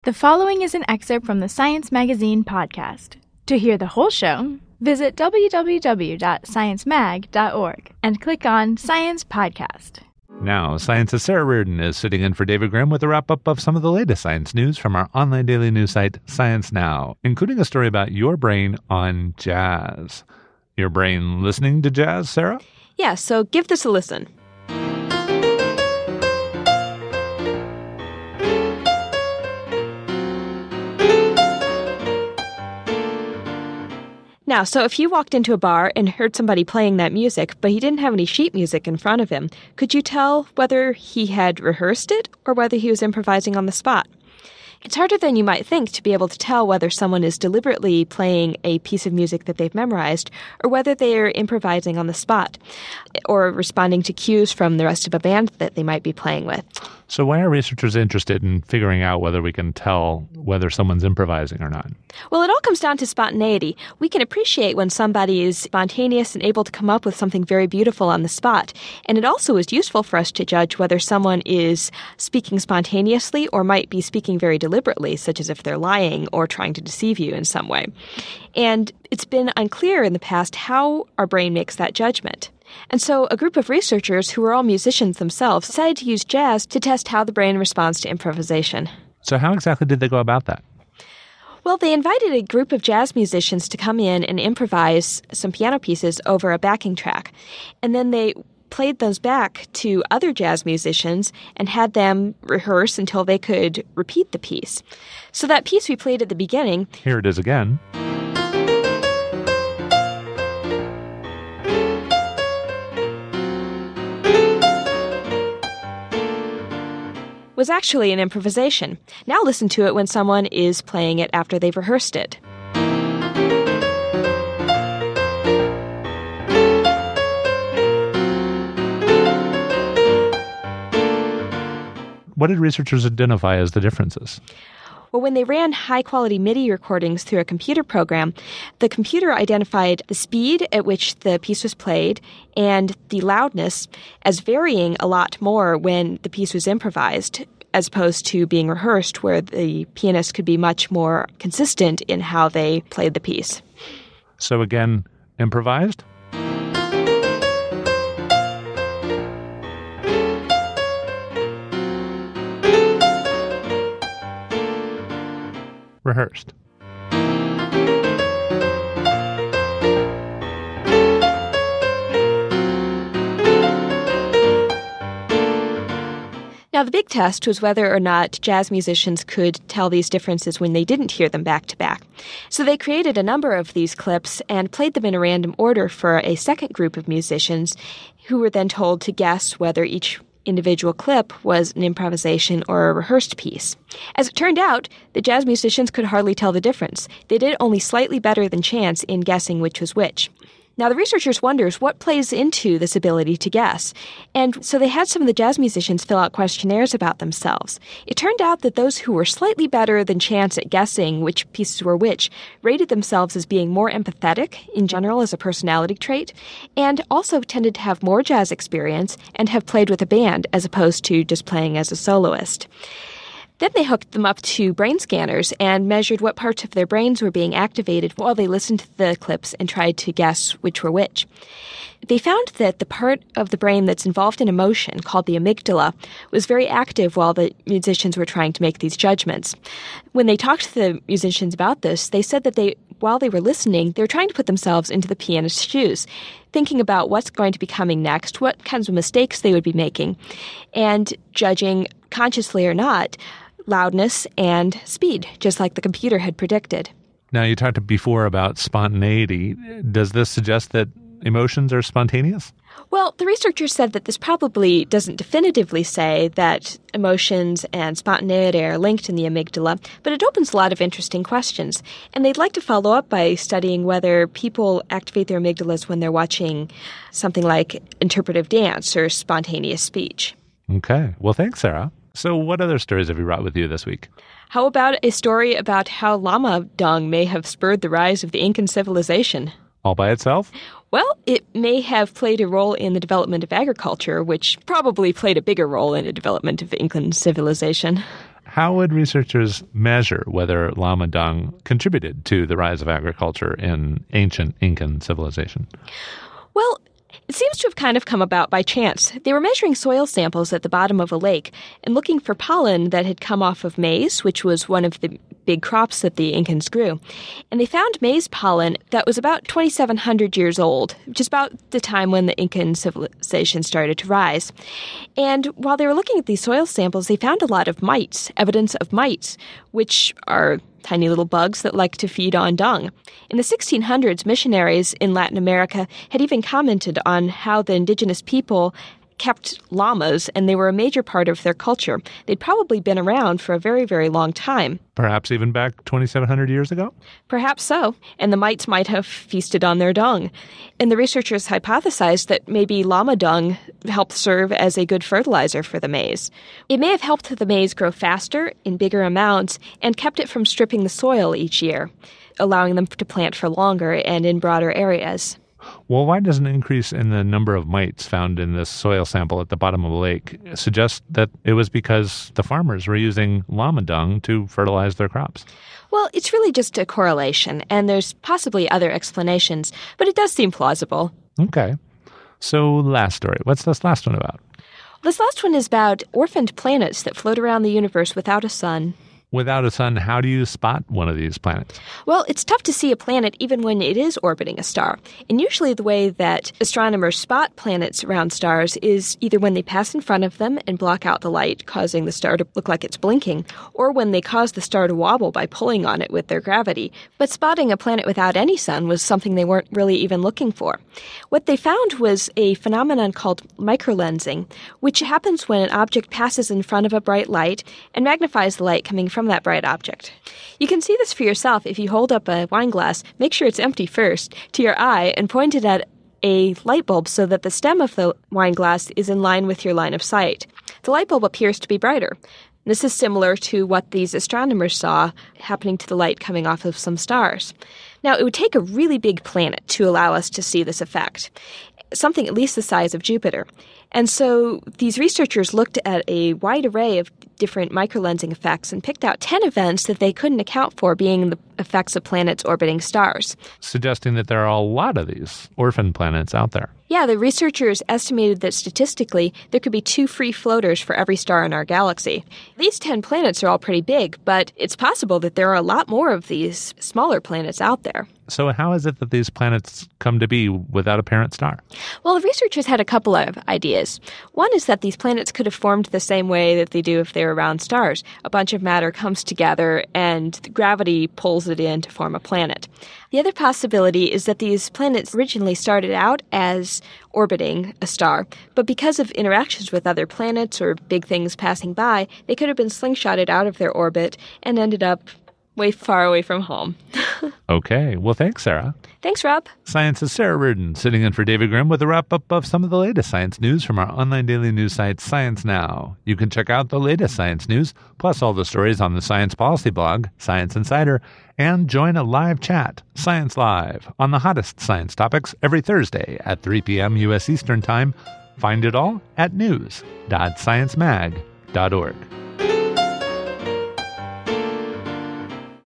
The following is an excerpt from the Science Magazine podcast. To hear the whole show, visit www.sciencemag.org and click on Science Podcast. Now, Science's Sarah Reardon is sitting in for David Grimm with a wrap-up of some of the latest science news from our online daily news site, Science Now, including a story about your brain on jazz. Your brain listening to jazz, Sarah? Yeah, so give this a listen. Now, so if you walked into a bar and heard somebody playing that music, but he didn't have any sheet music in front of him, could you tell whether he had rehearsed it or whether he was improvising on the spot? It's harder than you might think to be able to tell whether someone is deliberately playing a piece of music that they've memorized or whether they are improvising on the spot or responding to cues from the rest of a band that they might be playing with. So why are researchers interested in figuring out whether we can tell whether someone's improvising or not? Well, it all comes down to spontaneity. We can appreciate when somebody is spontaneous and able to come up with something very beautiful on the spot. And it also is useful for us to judge whether someone is speaking spontaneously or might be speaking very deliberately, such as if they're lying or trying to deceive you in some way. And it's been unclear in the past how our brain makes that judgment. And so a group of researchers who are all musicians themselves decided to use jazz to test how the brain responds to improvisation. So how exactly did they go about that? Well, they invited a group of jazz musicians to come in and improvise some piano pieces over a backing track. And then they played those back to other jazz musicians and had them rehearse until they could repeat the piece. So that piece we played at the beginning... Here it is again. was actually an improvisation. Now listen to it when someone is playing it after they've rehearsed it. What did researchers identify as the differences? Well, when they ran high-quality MIDI recordings through a computer program, the computer identified the speed at which the piece was played and the loudness as varying a lot more when the piece was improvised, as opposed to being rehearsed, where the pianist could be much more consistent in how they played the piece. So again, improvised? Rehearsed. Now, the big test was whether or not jazz musicians could tell these differences when they didn't hear them back to back. So they created a number of these clips and played them in a random order for a second group of musicians who were then told to guess whether each individual clip was an improvisation or a rehearsed piece. As it turned out, the jazz musicians could hardly tell the difference. They did only slightly better than chance in guessing which was which. Now, the researchers wonders what plays into this ability to guess. And so they had some of the jazz musicians fill out questionnaires about themselves. It turned out that those who were slightly better than chance at guessing which pieces were which rated themselves as being more empathetic in general as a personality trait, and also tended to have more jazz experience and have played with a band as opposed to just playing as a soloist. Then they hooked them up to brain scanners and measured what parts of their brains were being activated while they listened to the clips and tried to guess which were which. They found that the part of the brain that's involved in emotion, called the amygdala, was very active while the musicians were trying to make these judgments. When they talked to the musicians about this, they said that while they were listening, they were trying to put themselves into the pianist's shoes, thinking about what's going to be coming next, what kinds of mistakes they would be making, and judging, consciously or not, loudness and speed, just like the computer had predicted. Now, you talked before about spontaneity. Does this suggest that emotions are spontaneous? Well, the researchers said that this probably doesn't definitively say that emotions and spontaneity are linked in the amygdala, but it opens a lot of interesting questions. And they'd like to follow up by studying whether people activate their amygdalas when they're watching something like interpretive dance or spontaneous speech. Okay. Well, thanks, Sarah. So what other stories have you brought with you this week? How about a story about how llama dung may have spurred the rise of the Incan civilization? All by itself? Well, it may have played a role in the development of agriculture, which probably played a bigger role in the development of Incan civilization. how would researchers measure whether llama dung contributed to the rise of agriculture in ancient Incan civilization? Well, it seems to have kind of come about by chance. They were measuring soil samples at the bottom of a lake and looking for pollen that had come off of maize, which was one of the big crops that the Incans grew. And they found maize pollen that was about 2,700 years old, which is about the time when the Incan civilization started to rise. And while they were looking at these soil samples, they found a lot of mites, evidence of mites, which are tiny little bugs that like to feed on dung. In the 1600s, missionaries in Latin America had even commented on how the indigenous people kept llamas, and they were a major part of their culture. They'd probably been around for a very, very long time. Perhaps even back 2,700 years ago? Perhaps so, and the mites might have feasted on their dung. And the researchers hypothesized that maybe llama dung helped serve as a good fertilizer for the maize. It may have helped the maize grow faster, in bigger amounts, and kept it from stripping the soil each year, allowing them to plant for longer and in broader areas. Well, why does an increase in the number of mites found in this soil sample at the bottom of the lake suggest that it was because the farmers were using llama dung to fertilize their crops? Well, it's really just a correlation, and there's possibly other explanations, but it does seem plausible. Okay. So, last story. What's this last one about? This last one is about orphaned planets that float around the universe without a sun. Without a sun, how do you spot one of these planets? Well, it's tough to see a planet even when it is orbiting a star. And usually the way that astronomers spot planets around stars is either when they pass in front of them and block out the light, causing the star to look like it's blinking, or when they cause the star to wobble by pulling on it with their gravity. But spotting a planet without any sun was something they weren't really even looking for. What they found was a phenomenon called microlensing, which happens when an object passes in front of a bright light and magnifies the light coming from that bright object. You can see this for yourself if you hold up a wine glass, make sure it's empty first, to your eye and point it at a light bulb so that the stem of the wine glass is in line with your line of sight. The light bulb appears to be brighter. This is similar to what these astronomers saw happening to the light coming off of some stars. Now, it would take a really big planet to allow us to see this effect, something at least the size of Jupiter. And so these researchers looked at a wide array of different microlensing effects and picked out 10 events that they couldn't account for being the effects of planets orbiting stars. Suggesting that there are a lot of these orphan planets out there. Yeah, the researchers estimated that statistically there could be 2 free floaters for every star in our galaxy. These 10 planets are all pretty big, but it's possible that there are a lot more of these smaller planets out there. So how is it that these planets come to be without a parent star? Well, the researchers had a couple of ideas. One is that these planets could have formed the same way that they do if they're around stars. A bunch of matter comes together and gravity pulls it in to form a planet. The other possibility is that these planets originally started out as orbiting a star, but because of interactions with other planets or big things passing by, they could have been slingshotted out of their orbit and ended up way far away from home. Okay. Well, thanks, Sarah. Thanks, Rob. Science's Sarah Reardon, sitting in for David Grimm with a wrap-up of some of the latest science news from our online daily news site, Science Now. You can check out the latest science news, plus all the stories on the science policy blog, Science Insider, and join a live chat, Science Live, on the hottest science topics every Thursday at 3 p.m. U.S. Eastern Time. Find it all at news.sciencemag.org.